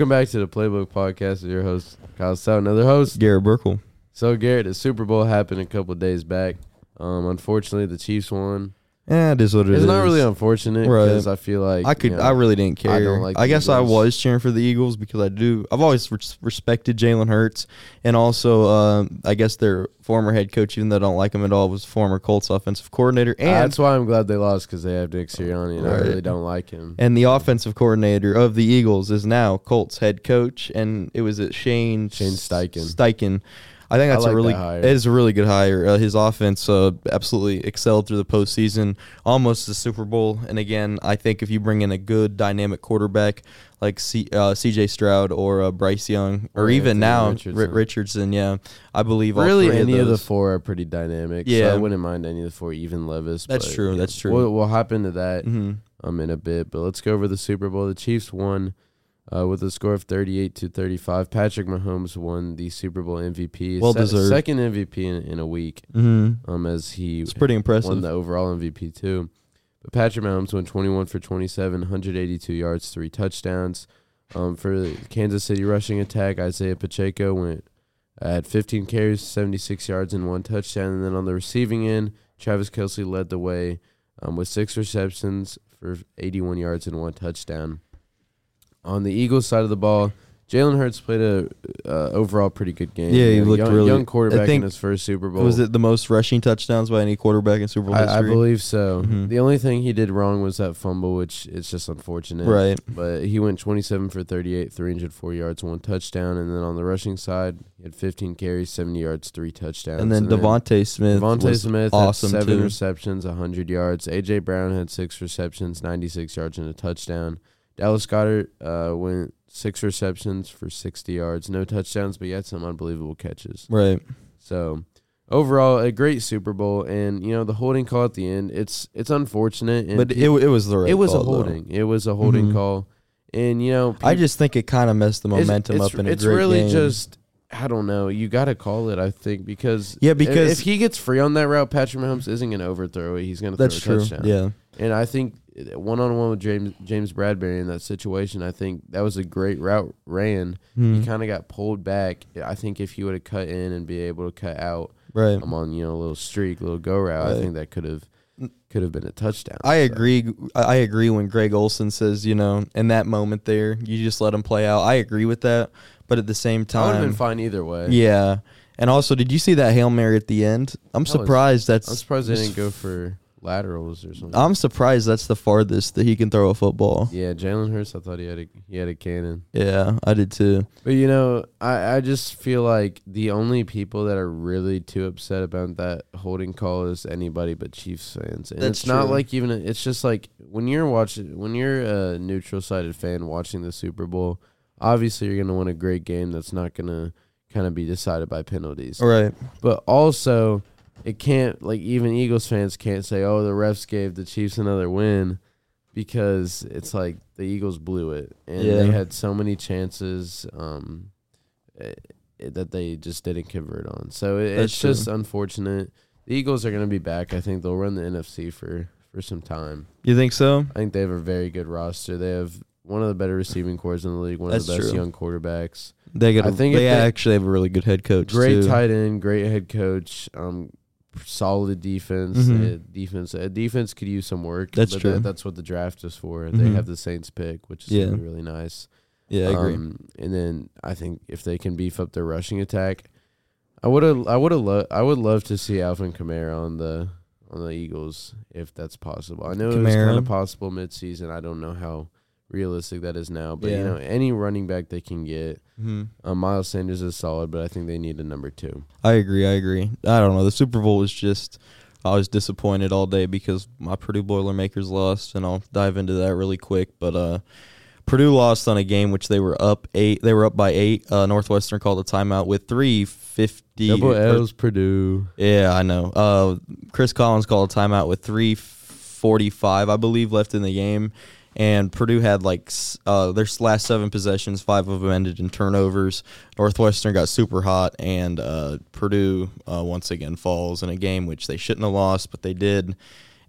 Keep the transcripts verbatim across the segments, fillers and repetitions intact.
Welcome back to the Playbook Podcast with your host, Kyle Stout, another host, Garrett Burkle. So, Garrett, the Super Bowl happened a couple of days back. Um, unfortunately, the Chiefs won. Yeah, it is what it it's is. It's not really unfortunate because right. I feel like I could. You know, I really didn't care. I don't like. I guess Eagles. I was cheering for the Eagles because I do. I've always res- respected Jalen Hurts, and also uh, I guess their former head coach, even though I don't like him at all, was former Colts offensive coordinator. And uh, that's why I'm glad they lost because they have Nick Sirianni, and right. I really don't like him. And the offensive coordinator of the Eagles is now Colts head coach, and it was at Shane Shane Steichen. Steichen. I think that's I like a really that it is a really good hire. Uh, his offense uh, absolutely excelled through the postseason, almost the Super Bowl. And again, I think if you bring in a good dynamic quarterback like C, uh, C J Stroud or uh, Bryce Young, or, or even Anthony now Richardson. R- Richardson, yeah, I believe all Really, three any of, of the those. four are pretty dynamic. Yeah. So I wouldn't mind any of the four, even Levis. That's but, true. yeah, That's true. We'll, we'll hop into that Mm-hmm. um in a bit. But let's go over the Super Bowl. The Chiefs won. Uh, with a score of thirty-eight to thirty-five, Patrick Mahomes won the Super Bowl M V P. Well Se- deserved. Second M V P in, in a week. Mm-hmm. Um, as he It's pretty impressive. won the overall M V P too. But Patrick Mahomes went twenty-one for twenty-seven, one hundred eighty-two yards, three touchdowns. Um, for the Kansas City rushing attack, Isaiah Pacheco went at fifteen carries, seventy-six yards, and one touchdown. And then on the receiving end, Travis Kelce led the way um, with six receptions for eighty-one yards and one touchdown. On the Eagles side of the ball, Jalen Hurts played a uh, overall pretty good game. Yeah, he You know, looked young, really- young quarterback I think- in his first Super Bowl. Was it the most rushing touchdowns by any quarterback in Super Bowl I, I history? believe so. Mhm. The only thing he did wrong was that fumble, which it's just unfortunate. Right. But he went twenty-seven for thirty-eight, three hundred four yards, one touchdown. And then on the rushing side, he had fifteen carries, seventy yards, three touchdowns. And then Devontae Smith Devontae was Smith awesome had seven too. receptions, one hundred yards. A J. Brown had six receptions, ninety-six yards, and a touchdown. Dallas Goedert uh, went six receptions for sixty yards. No touchdowns, but he had some unbelievable catches. Right. So, overall, a great Super Bowl. And, you know, the holding call at the end, it's it's unfortunate. And But it pe- it was the right it was call, a holding. It was a holding Mhm. call. And, you know, I peop- just think it kind of messed the it's- momentum it's, up in a It's great really game. just, I don't know. You got to call it, I think, because, Yeah, if- because- if, he gets free on that route, Patrick Mahomes isn't going to overthrow it. He's going to throw That's a true. touchdown. Yeah. And I think one-on-one with James James Bradbury in that situation, I think that was a great route ran. Mhm. He kind of got pulled back. I think if he would have cut in and be able to cut out, Right. I'm on, you know, a little streak, a little go route, I Right. think that could have could have been a touchdown. I So, agree. I agree when Greg Olson says, you know, in that moment there, you just let him play out. I agree with that. But at the same I would have been time, fine either way. yeah. And also, did you see that Hail Mary at the end? I'm That was- surprised that's. I'm surprised they didn't go for laterals or something. I'm surprised that's the farthest that he can throw a football. yeah, Jalen Hurts, I thought he had a he had a cannon. Yeah, I did too. But, you know, I, I just feel like the only people that are really too upset about that holding call is anybody but Chiefs fans. And That's it's not true. like even, a, it's just like when you're watching, when you're a neutral-sided fan watching the Super Bowl, obviously you're going to win a great game that's not going to kind of be decided by penalties. All right. But also, it can't, like, even Eagles fans can't say, oh, the refs gave the Chiefs another win, because it's like the Eagles blew it. And Yeah. they had so many chances um, eh, that they just didn't convert on. So it, That's it's just true. unfortunate. The Eagles are going to be back. I think they'll run the N F C for, for some time. You think so? I think they have a very good roster. They have one of the better receiving cores in the league, one That's of the best true. young quarterbacks. They got. I think if they they- actually have a really good head coach. Great too. tight end, great head coach, um, solid defense. Mhm. Uh, defense, uh, defense could use some work. That's but true. That, that's what the draft is for. They Mhm. have the Saints pick, which is Yeah. really, really nice. Yeah, I agree. Um, and then I think if they can beef up their rushing attack, I would have, I would have, lo- I would love to see Alvin Kamara on the on the Eagles if that's possible. I know it was Kamara. kind of possible midseason. I don't know how realistic that is now, but you Yeah. know, any running back they can get. Mm-hmm. Uh, Miles Sanders is solid, but I think they need a number two. I agree. I agree. I don't know. The Super Bowl was just. I was disappointed all day because my Purdue Boilermakers lost, and I'll dive into that really quick. But uh, Purdue lost on a game which they were up eight. They were up by eight. Uh, Northwestern called a timeout with three fifty. Double L's Purdue. Yeah, I know. Uh, Chris Collins called a timeout with three forty-five, I believe, left in the game. And Purdue had like s- uh, their last seven possessions, five of them ended in turnovers. Northwestern got super hot, and uh, Purdue uh, once again falls in a game which they shouldn't have lost, but they did.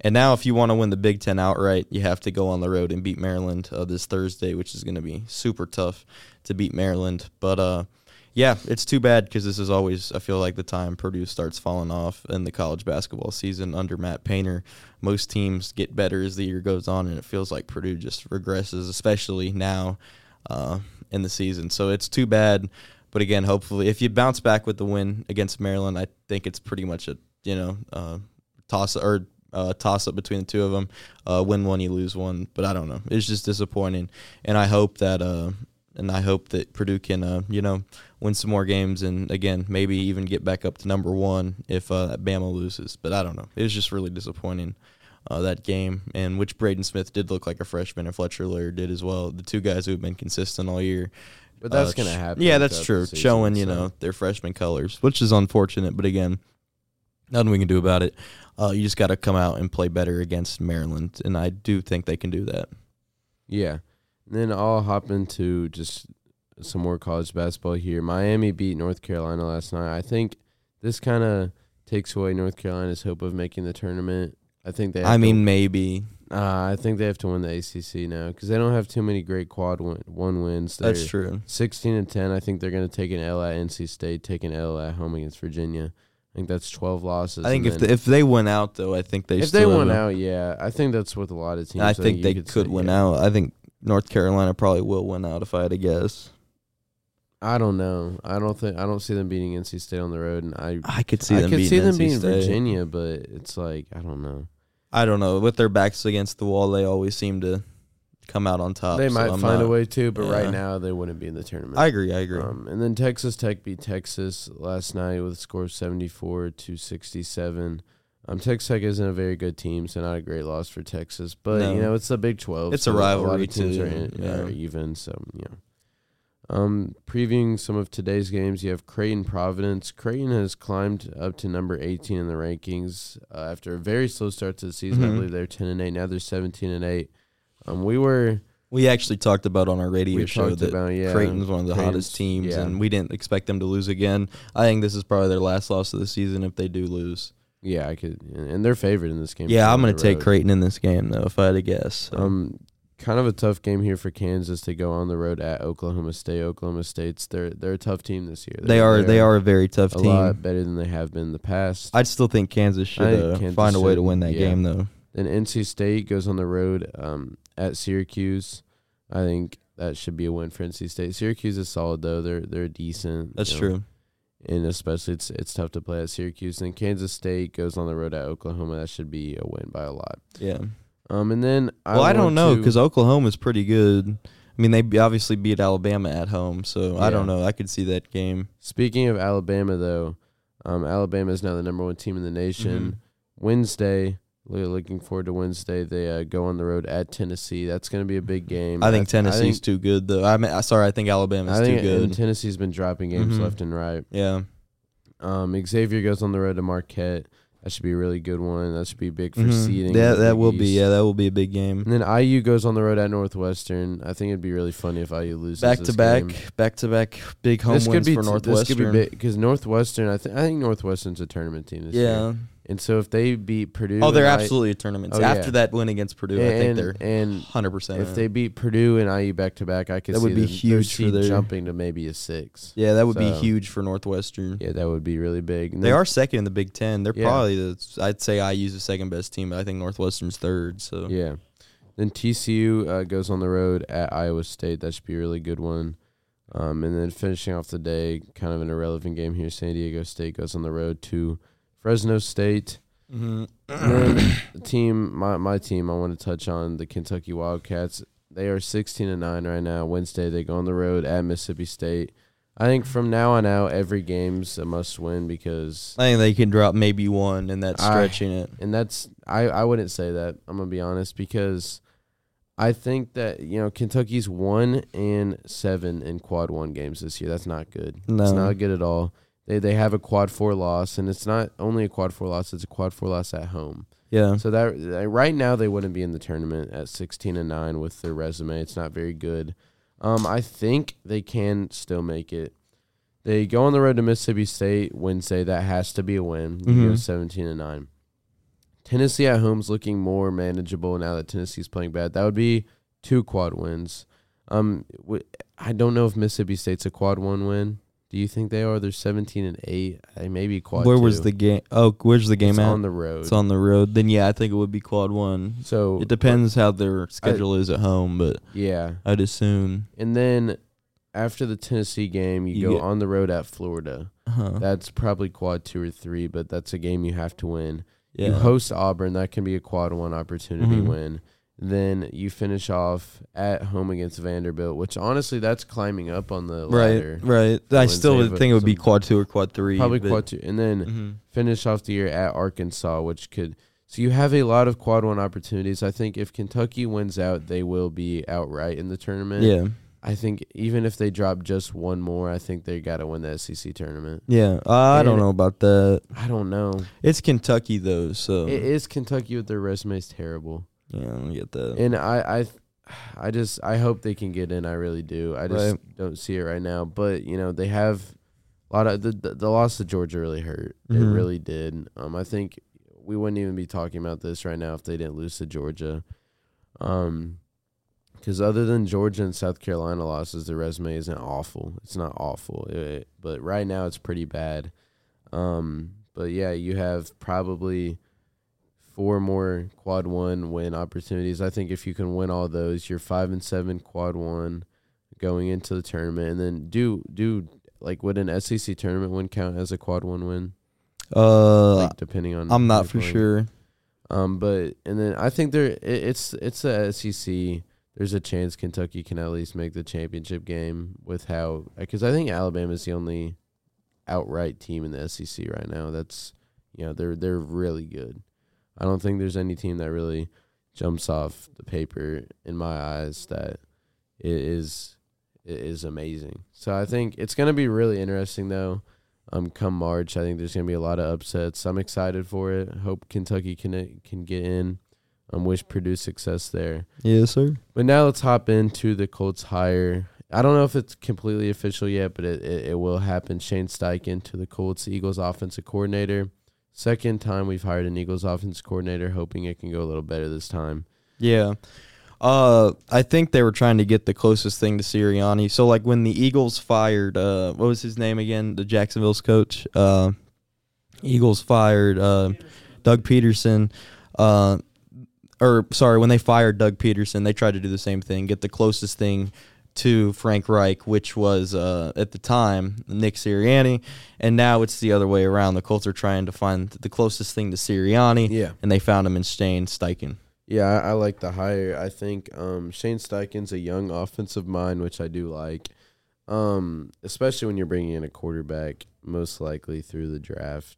And now if you want to win the Big Ten outright, you have to go on the road and beat Maryland uh, this Thursday, which is going to be super tough to beat Maryland. But, uh, yeah, it's too bad because this is always, I feel like, the time Purdue starts falling off in the college basketball season under Matt Painter. Most teams get better as the year goes on, and it feels like Purdue just regresses, especially now uh, in the season. So it's too bad. But, again, hopefully, if you bounce back with the win against Maryland, I think it's pretty much a, you know, uh, toss or uh, toss-up between the two of them. Uh, win one, you lose one. But I don't know. It's just disappointing. And I hope that uh, – And I hope that Purdue can, uh, you know, win some more games and, again, maybe even get back up to number one if uh, Bama loses. But I don't know. It was just really disappointing, uh, that game, and which Braden Smith did look like a freshman, and Fletcher Laird did as well, the two guys who have been consistent all year. But that's uh, going to happen. Yeah, that's true, season, showing, you so. know, their freshman colors, which is unfortunate. But, again, nothing we can do about it. Uh, you just got to come out and play better against Maryland, and I do think they can do that. Yeah. And then I'll hop into just some more college basketball here. Miami beat North Carolina last night. I think this kind of takes away North Carolina's hope of making the tournament. I think they. Have I mean, to, maybe. Uh, I think they have to win the A C C now because they don't have too many great quad win, one wins. They're That's true. sixteen and ten. I think they're going to take an L at N C State, take an L at home against Virginia. I think that's twelve losses. I think if then, the, if they went out, though, I think they if still they have went a, out, yeah, I think that's with a lot of teams. I think you they could could say, win yeah. out. I think North Carolina probably will win out if I had to guess. I don't know. I don't think I don't see them beating N C State on the road, and I I could see I them could beating see them N C beating State. Virginia, but it's like I don't know. I don't know. With their backs against the wall, they always seem to come out on top. They so might I'm find not- a way to, but yeah. right now they wouldn't be in the tournament. I agree. I agree. Um, and then Texas Tech beat Texas last night with a score of seventy-four to sixty-seven. Um, Texas Tech isn't a very good team, so not a great loss for Texas. But, No. you know, it's the Big twelve. It's so a rivalry, lot of teams too. Are, in, Yeah. are even, so, you know. Um, previewing some of today's games, you have Creighton Providence. Creighton has climbed up to number eighteen in the rankings uh, after a very slow start to the season. Mhm. I believe they're ten and eight. Now they're seventeen and eight. Um, we were we actually talked about on our radio we show talked that about yeah, Creighton's one of the Creighton's- hottest teams, yeah. and we didn't expect them to lose again. I think this is probably their last loss of the season if they do lose. Yeah, I could, and and they're favored in this game. Yeah, on I'm going the to take road. Creighton in this game, though, if I had to guess. So. Um, kind of a tough game here for Kansas to go on the road at Oklahoma State. Oklahoma State's they're they're a tough team this year. they They're- are they're they are a very tough a team. lot better than they have been in the past. I'd still think Kansas should I think uh, Kansas find a way to should, win that yeah. game, though. Then N C State goes on the road um, at Syracuse. I think that should be a win for N C State. Syracuse is solid though. They're they're decent. That's you know, true. And especially it's it's tough to play at Syracuse. And Kansas State goes on the road at Oklahoma. That should be a win by a lot. Yeah. Um, and then I Well, I, don't want know to- because Oklahoma's pretty good. I mean, they be- obviously beat Alabama at home, so I don't Yeah. know. I could see that game. Speaking of Alabama, though, um, Alabama is now the number one team in the nation. Mhm. Wednesday, we're looking forward to Wednesday. They uh, go on the road at Tennessee. That's going to be a big game. I think That's- Tennessee's I think, too good, though. I mean, uh, sorry, I think Alabama's I think too good. and Tennessee's been dropping games Mhm. left and right. Yeah. Um, Xavier goes on the road to Marquette. That should be a really good one. That should be big for Mhm. seeding. That in the that Big will be East. yeah, that will be a big game. And then I U goes on the road at Northwestern. I think it'd be really funny if I U loses Back this to back, game. back to back, big home This could wins be for t- Northwestern. This could be big because Northwestern. I think I think Northwestern's a tournament team this year. yeah. And so if they beat Purdue, Oh, they're and I- absolutely a tournament. Oh, After yeah. that win against Purdue, I think and, they're and one hundred percent. if they beat Purdue and I U back to back, I could That see would be them, huge their for seed their- jumping to maybe a six. yeah, that would be So- huge for Northwestern. Yeah, that would be really big. And They then- are second in the Big Ten. They're Yeah. probably the. I'd say I U's the second best team, but I think Northwestern's third. So Yeah. Then T C U uh, goes on the road at Iowa State. That should be a really good one. Um, and then finishing off the day, kind of an irrelevant game here, San Diego State goes on the road to Fresno State. mm-hmm. And then the team, my my team, I want to touch on the Kentucky Wildcats. They are sixteen and nine right now. Wednesday they go on the road at Mississippi State. I think from now on out, every game's a must win because, I think they can drop maybe one, and that's I- stretching it. and that's I I wouldn't say that. I'm gonna be honest because I think that you know Kentucky's one and seven in quad one games this year. That's not good. It's No. not good at all. They they have a quad four loss, and it's not only a quad four loss; it's a quad four loss at home. Yeah. So that that- right now they wouldn't be in the tournament at sixteen and nine with their resume. It's not very good. Um, I think they can still make it. They go on the road to Mississippi State Wednesday. That has to be a win. You go Mhm. seventeen and nine. Tennessee at home's looking more manageable now that Tennessee's playing bad. That would be two quad wins. Um, w- I don't know if Mississippi State's a quad one win. Do you think they are? They're seventeen and eight. I maybe quad. Where two. was the game? Oh, where's the game It's at? on the road. It's on the road. Then yeah, I think it would be quad one. So It depends how their schedule is at home, but yeah. I'd assume. And then after the Tennessee game, you, You go get- on the road at Florida. Uh-huh. That's probably quad two or three, but that's a game you have to win. Yeah. You host Auburn. That can be a quad one opportunity Mhm. win. Then you finish off at home against Vanderbilt, which honestly, that's climbing up on the ladder. Right, right. I Wins still they would have think it would be some- quad two or quad three. Probably but- quad two. And then Mhm. finish off the year at Arkansas, which could. So you have a lot of quad one opportunities. I think if Kentucky wins out, they will be outright in the tournament. Yeah, I think even if they drop just one more, I think they got to win the S E C tournament. yeah. Uh, I don't And- know about that. I don't know. It's Kentucky though, so It is Kentucky with their resumes terrible. yeah, I don't get that. And I, I, I just I hope they can get in. I really do. I just Right. don't see it right now. But you know they have a lot of the the, the loss to Georgia really hurt. It Mhm. really did. Um, I think we wouldn't even be talking about this right now if they didn't lose to Georgia. Um, because other than Georgia and South Carolina losses, the resume isn't awful. It's not awful, it, but right now it's pretty bad. Um, but yeah, you have probably four more quad one win opportunities. I think if you can win all those, you're five and seven quad one going into the tournament, and then do do like would an S E C tournament win count as a quad one win? uh, Like depending on I'm who not you're for playing. sure. Um, but and then I think there it, it's it's the S E C. There's a chance Kentucky can at least make the championship game with how because I think Alabama is the only outright team in the S E C right now. That's you know they're they're really good. I don't think there's any team that really jumps off the paper in my eyes that it is it is amazing. So I think it's gonna be really interesting though. Um, come March, I think there's gonna be a lot of upsets. I'm excited for it. Hope Kentucky can can get in. Um, wish Purdue success there. Yes, sir. But now let's hop into the Colts hire. I don't know if it's completely official yet, but it, it, it will happen. Shane Steichen to the Colts, Eagles offensive coordinator. Second time we've hired an Eagles offensive coordinator, hoping it can go a little better this time. Yeah. Uh, I think they were trying to get the closest thing to Sirianni. So, like, when the Eagles fired, uh, what was his name again? The Jacksonville's coach. Uh, Eagles fired uh, Doug Peterson. Uh, or, sorry, when they fired Doug Peterson, they tried to do the same thing, get the closest thing to Frank Reich, which was, uh, at the time, Nick Sirianni. And now it's the other way around. The Colts are trying to find the closest thing to Sirianni, Yeah. and they found him in Shane Steichen. Yeah, I, I like the hire. I think um, Shane Steichen's a young offensive mind, which I do like, um, especially when you're bringing in a quarterback, most likely through the draft.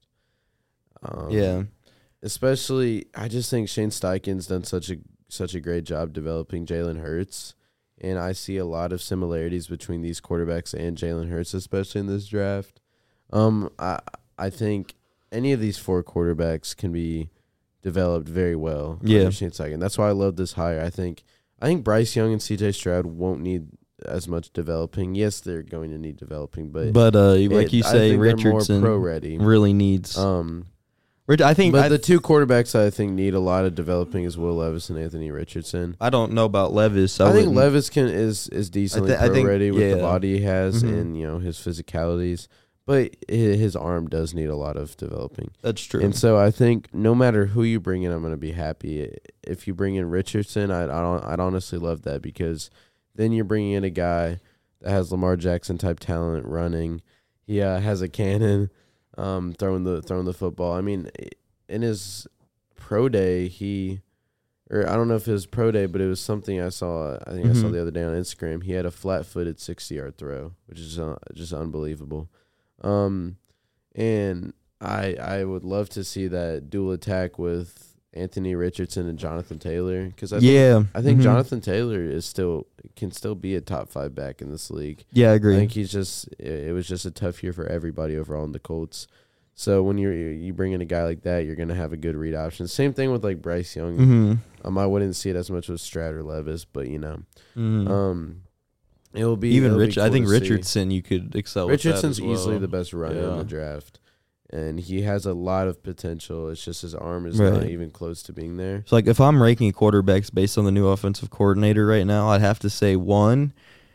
Um, Yeah. Especially, I just think Shane Steichen's done such a such a great job developing Jalen Hurts, and I see a lot of similarities between these quarterbacks and Jalen Hurts, especially in this draft. Um, I I think any of these four quarterbacks can be developed very well. Yeah. under Shane Steichen. That's why I love this hire. I think I think Bryce Young and C J Stroud won't need as much developing. Yes, they're going to need developing, but But uh, like it- you I say, think they're Richardson more pro ready. really needs. Um, Rich- I think. but I, the two quarterbacks I think need a lot of developing is Will Levis and Anthony Richardson. I don't know about Levis. I, I, think wouldn't- Levis can is is decently I thi- I pro think- ready with the yeah. body he has Mhm. and you know his physicalities, but hi- his arm does need a lot of developing. That's true. And so I think no matter who you bring in, I'm going to be happy. If you bring in Richardson, I I don't I'd honestly love that because then you're bringing in a guy that has Lamar Jackson type talent running. He uh, has a cannon, um, throwing the throwing the football. I mean, in his pro day, he, or I don't know if it was pro day, but it was something I saw. I think I saw Mhm. the other day on Instagram. He had a flat footed sixty yard throw, which is uh, just unbelievable. Um, and I I would love to see that dual attack with Anthony Richardson and Jonathan Taylor because I think, yeah, I think mhm. Jonathan Taylor is still can still be a top five back in this league. Yeah, I I agree. think he's just it it was just a tough year for everybody overall in the Colts. So when you're you bring in a guy like that, you're gonna have a good read option. Same thing with like Bryce Young. Mm-hmm. Um, I wouldn't see it as much with Stroud or Levis, but you know, Mm-hmm. um, it will be Even it'll be Rich, I cool think to see. Richardson, you could excel. with that Richardson's as well. easily the best runner in Yeah. the draft. and he has a lot of potential. It's just his arm is Right. not even close to being there. So, like, if I'm ranking quarterbacks based on the new offensive coordinator right now, I'd have to say one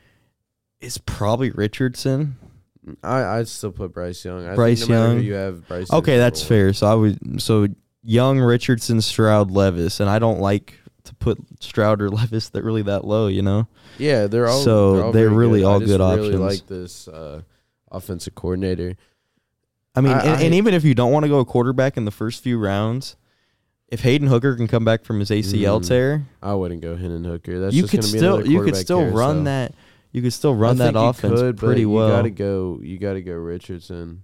is probably Richardson. I I'd still put Bryce Young. I Bryce think no matter Young. who you have, Bryce. Okay, is that's number fair. So I would so Young, Richardson, Stroud, Levis, and I don't like to put Stroud or Levis that really that low, you know. one. Yeah, they're all So they're, all they're very really good. all I just good really options. like this uh, offensive coordinator. I mean, I- and, I- and even if you don't want to go a quarterback in the first few rounds, if Hayden Hooker can come back from his A C L Mm, tear, I wouldn't go Hendon Hooker. That's you just could gonna be still another you could quarterback still run carousel. that you could still run I that think you offense could, pretty but well. You gotta go. You gotta go Richardson.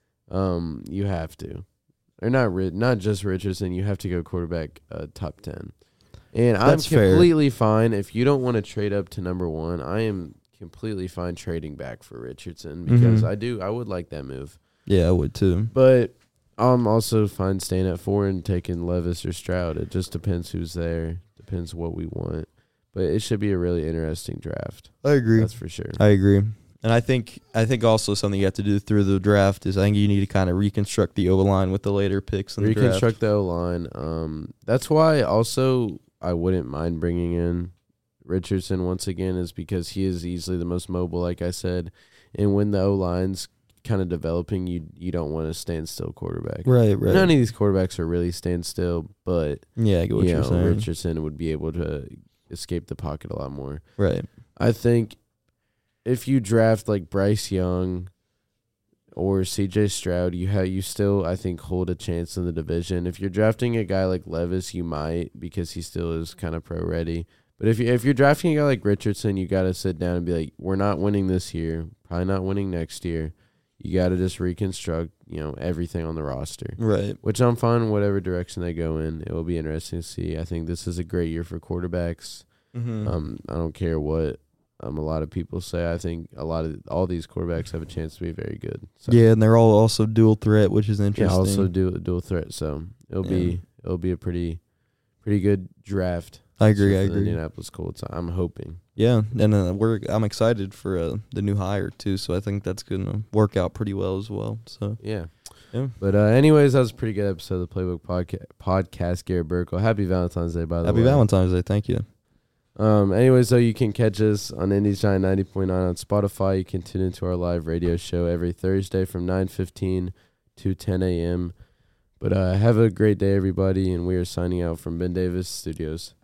Um, you have to, or not. Ri- Not just Richardson. You have to go quarterback uh, top ten. And I'm That's fair. completely fine if you don't want to trade up to number one. I am completely fine trading back for Richardson because Mhm. I do. I would like that move, Yeah, I would too. but I'm also fine staying at four and taking Levis or Stroud. It just depends who's there. Depends what we want. But it should be a really interesting draft. I agree. That's for sure. I agree. And I think I think also something you have to do through the draft is I think you need to kind of reconstruct the O line with the later picks in the draft. Reconstruct the O line. Um, that's why also I wouldn't mind bringing in Richardson once again, is because he is easily the most mobile, like I said. And when the O line's kind of developing, you you don't want to stand still quarterback. Right, right. None of these quarterbacks are really stand still, but yeah, I get what you you're know, saying. Richardson would be able to escape the pocket a lot more. Right. I think if you draft like Bryce Young or C J Stroud, you have you still I think hold a chance in the division. If you're drafting a guy like Levis, you might because he still is kind of pro ready. But if you if you're drafting a guy like Richardson, you got to sit down and be like, we're not winning this year, probably not winning next year. You got to just reconstruct, you know, everything on the roster. Right. Which I'm fine whatever direction they go in. It will be interesting to see. I think this is a great year for quarterbacks. Mm-hmm. Um, I don't care what um a lot of people say. I think a lot of all these quarterbacks have a chance to be very good. So, Yeah, and they're all also dual threat, which is yeah, interesting. also do dual threat. So it'll Yeah. be it'll be a pretty pretty good draft. I agree. for I the agree. Indianapolis Colts. I'm hoping. Yeah, and uh, we're I'm excited for uh, the new hire too. So I think that's gonna work out pretty well as well. So Yeah. Yeah. But uh, anyways, that was a pretty good episode of the Playbook Podca- Podcast. Garrett Burkle. Happy Valentine's Day, by the happy way. Valentine's Day. Thank you. Um, anyways, though, you can catch us on Indies Giant ninety point nine on Spotify. You can tune into our live radio show every Thursday from nine fifteen to ten a.m. But uh, have a great day, everybody, and we are signing out from Ben Davis Studios.